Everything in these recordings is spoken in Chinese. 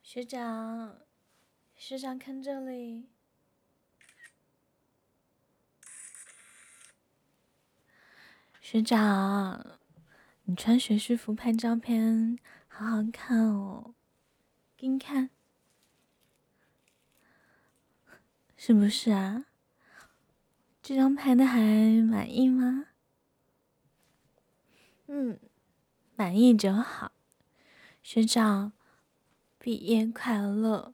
学长，学长看这里。学长，你穿学士服拍照片好好看哦，给你看，是不是啊？这张拍的还满意吗？满意就好。学长，毕业快乐！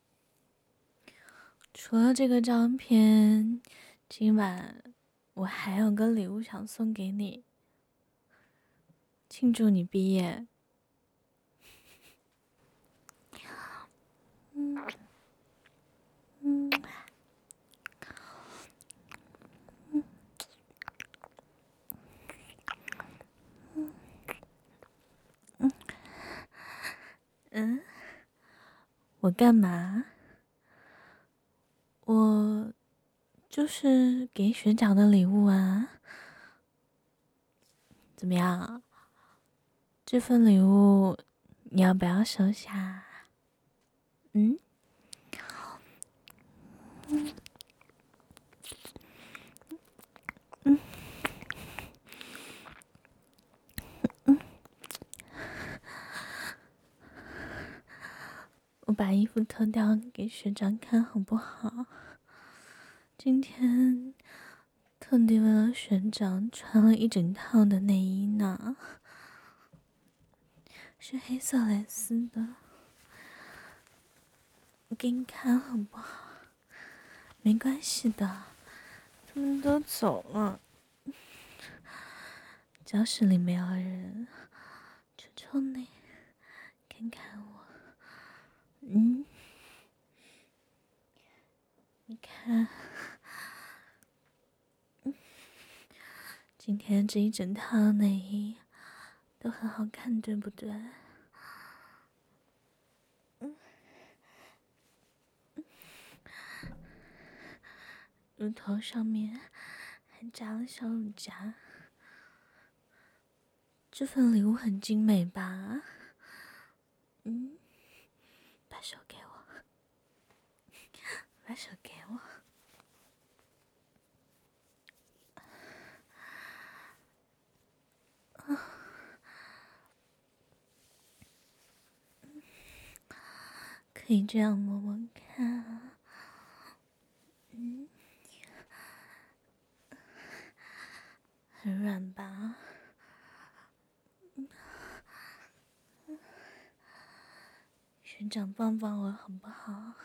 除了这个照片，今晚我还有个礼物想送给你，庆祝你毕业。我干嘛？我就是给学长的礼物啊。怎么样？这份礼物你要不要收下？我把衣服脱掉给学长看好不好？今天特地为了学长穿了一整套的内衣呢，是黑色蕾丝的。我给你看好不好？没关系的，他们都走了，教室里没有人，求求你看看我。你看，今天这一整套内衣都很好看，对不对？乳头上面还扎了小乳夹。这份礼物很精美吧？把手给我，把手给我。可以这样摸摸看啊。很软吧？学长抱抱我好不好？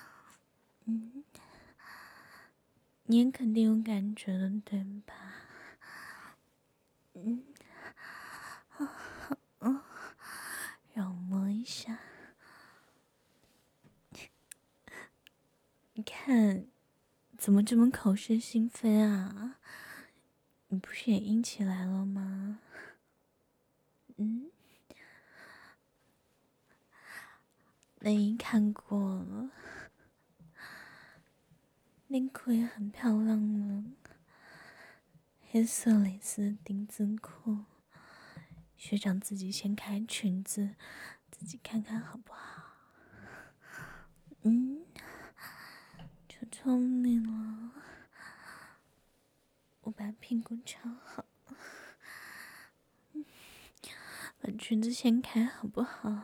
你也肯定有感觉的，对吧？让我摸一下。你看，怎么这么口是心非啊？你不是也硬起来了吗？内衣看过了，内裤也很漂亮呢，黑色蕾丝丁字裤。学长自己先开裙子，自己看看好不好？求求你了，我把屁股翘好，把裙子掀开好不好？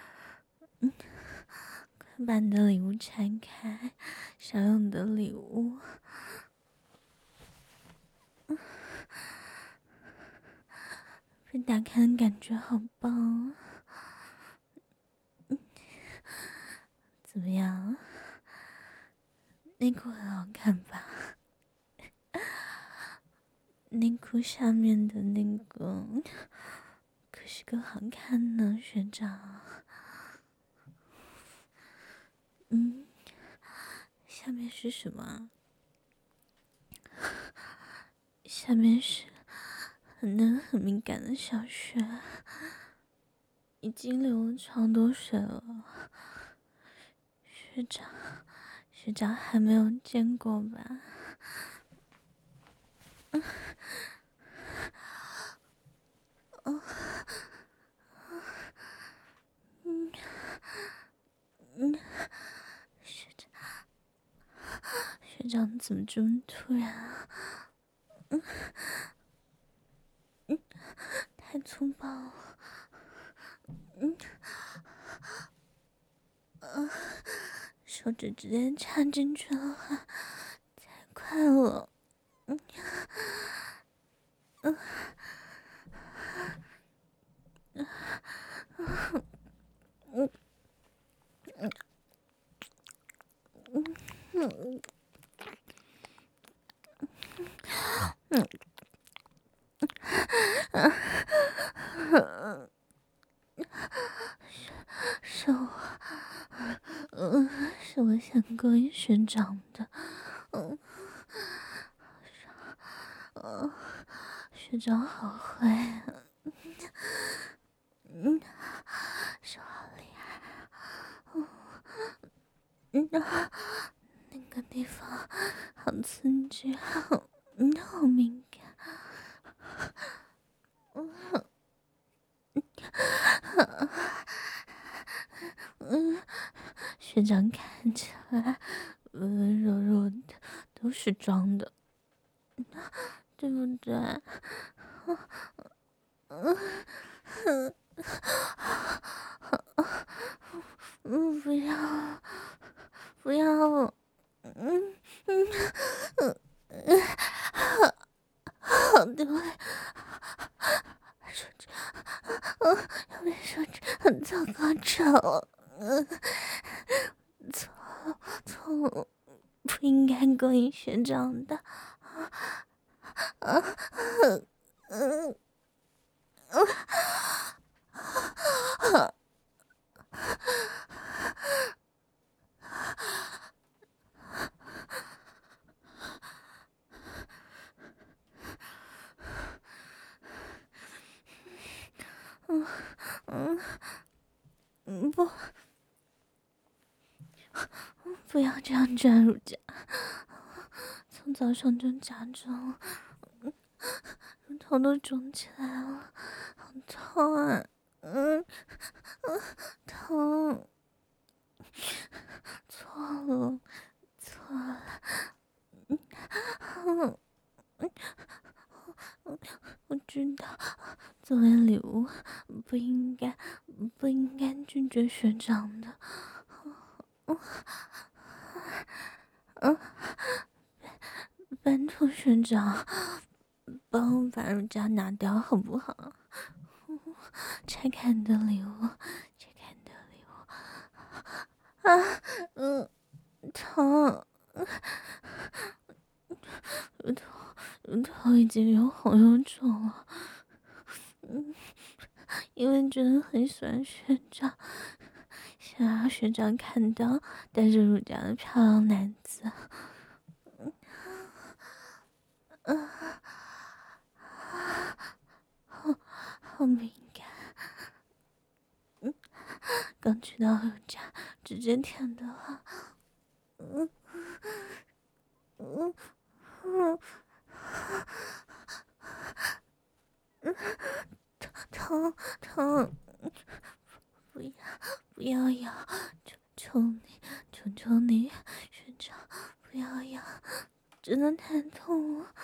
快把你的礼物拆开，想要你的礼物。被打开的感觉好棒，怎么样？内裤很好看吧？内裤下面的那个可是更好看呢，学长。下面是什么啊？下面是很嫩很敏感的小穴，已经流了超多水了。学长还没有见过吧？ 长怎么这么突然啊？太粗暴了。手指直接插进去了，太快了。是我想勾引学长的。学长好坏啊。手好厉害啊。那个地方好刺激，好敏感。学长看起来温温柔柔的，都是装的，对不对？不要，不要，好对，手指，有没有手指很糟糕丑？错，不应该勾引学长的。不，不要这样抓乳夹，从早上就夹着了，乳头都肿起来了，好痛啊！痛，错了，错了，我知道，作为礼物，不应该拒绝学长的。拜托学长，帮我把乳夹拿掉好不好？拆开你的礼物，拆开你的礼物。疼，乳头已经又红又肿了。因为真的很喜欢学长，想让学长看到带着乳夹的漂亮男子。好敏感。刚去到乳夹，直接舔的话，疼，不要咬，求求你，学长，不要咬，真的太痛了。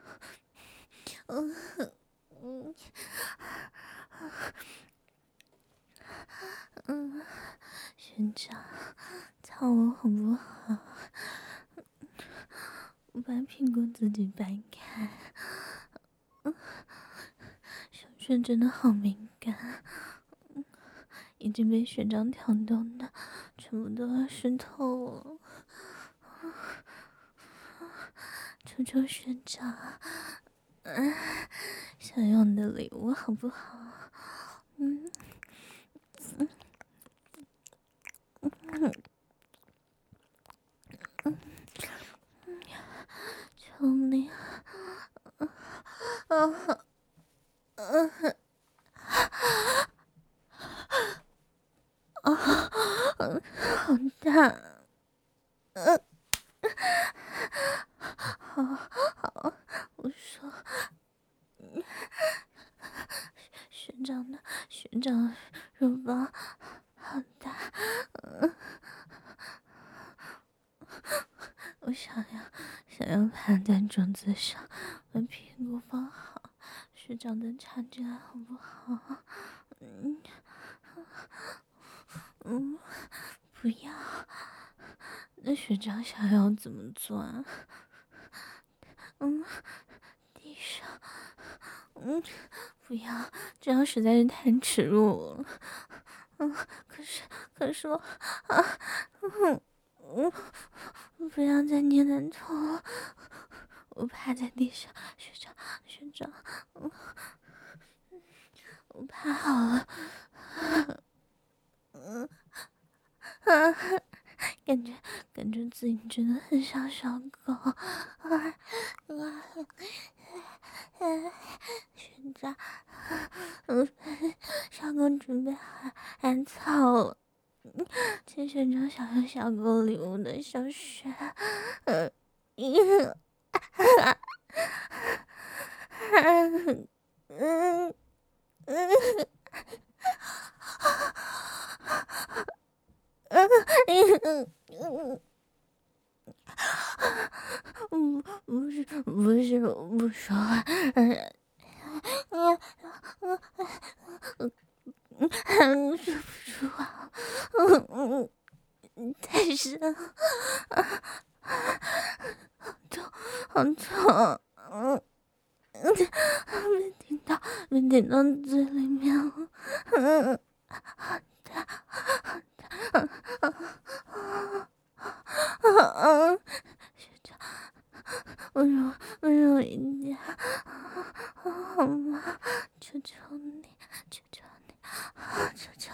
学长，操我好不好？我把屁股自己掰开。小穴真的好敏感，已经被学长挑动的全部都要湿透了。求求学长，想要你的礼物好不好？求你，好大，好，我说，学长乳房好大，我想要想要趴在桌子上，把屁股放好，学长再插进来好不好？不要。那学长想要怎么做啊？地上，不要，这样实在是太耻辱了。可是我，不要再捏人头了，我趴在地上，学长，我趴好了，感觉自己真的很像小狗，学长，小狗准备喊草了。请学长想要小狗礼物的小雪，不是，我不说话，说不出话，太深了，好痛，被顶到嘴里面了，好的，学长，温柔一点，好吗？求求你，求求你，求求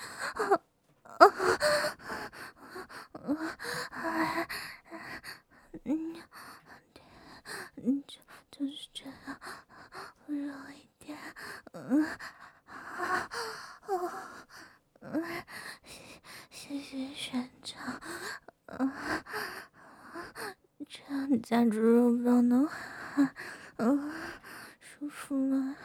你，就是这样，温柔一点，谢谢学长，这样夹住肉棒的话，舒服吗？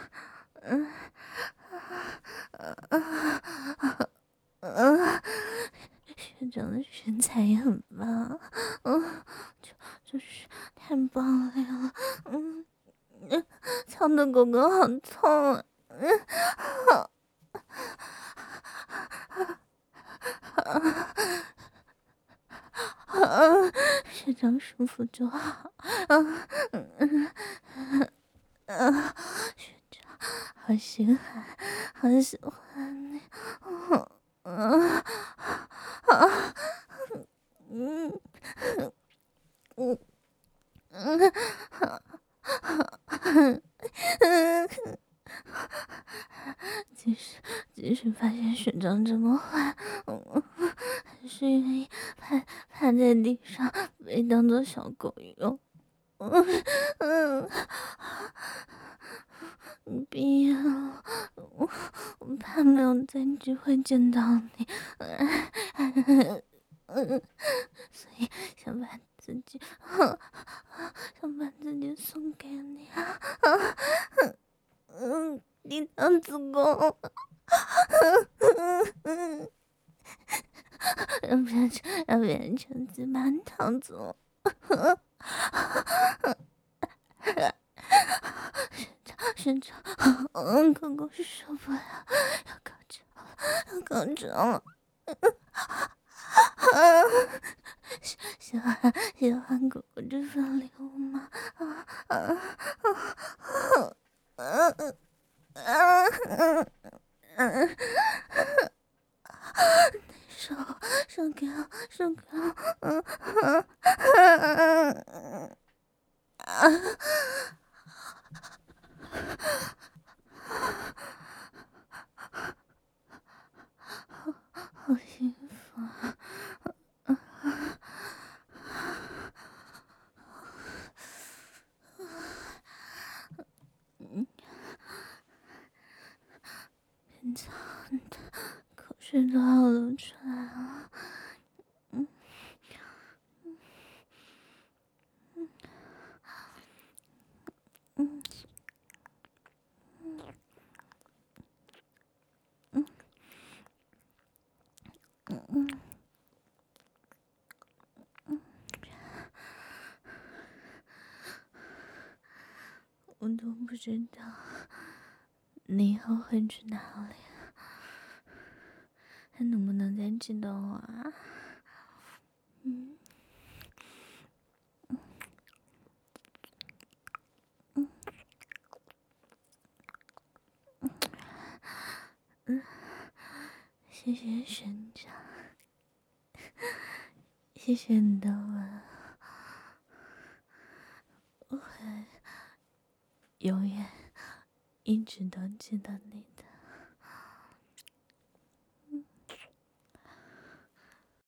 学长的身材也很棒，就是太棒了，操的狗狗好痛啊！学长舒服就好，学长好喜欢，好喜欢你，即使发现学长这么坏，还是愿意趴在地上被当做小狗用。别了，我怕没有再机会见到你，所以想把自己送给你啊，你当子宫，让别人趁机把你抢走。学长，狗狗是受不了，要高潮了，喜欢狗狗这份礼物吗？手给我，好幸福啊！变强的口水都要流出来了。 都不知道你以后会去哪里，还能不能再记得我啊？谢谢学长，谢谢你的吻，我会永远一直都记得你的。